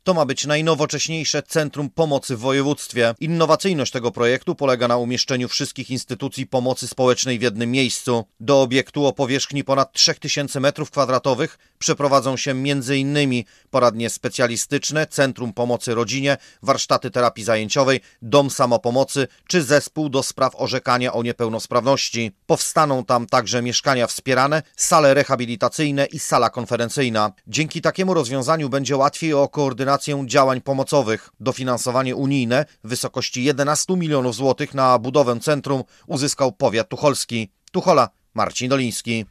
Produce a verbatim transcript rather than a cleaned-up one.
To ma być najnowocześniejsze centrum pomocy w województwie. Innowacyjność tego projektu polega na umieszczeniu wszystkich instytucji pomocy społecznej w jednym miejscu. Do obiektu o powierzchni ponad trzy tysiące metrów kwadratowych przeprowadzą się między innymi poradnie specjalistyczne, centrum pomocy rodzinie, warsztaty terapii zajęciowej, dom samopomocy czy zespół do spraw orzekania o niepełnosprawności. Powstaną tam także mieszkania wspierane, sale rehabilitacyjne i sala konferencyjna. Dzięki takiemu rozwiązaniu będzie łatwiej o koordynację działań pomocowych. Dofinansowanie unijne w wysokości jedenaście milionów złotych na budowę centrum uzyskał powiat tucholski. Tuchola, Marcin Doliński.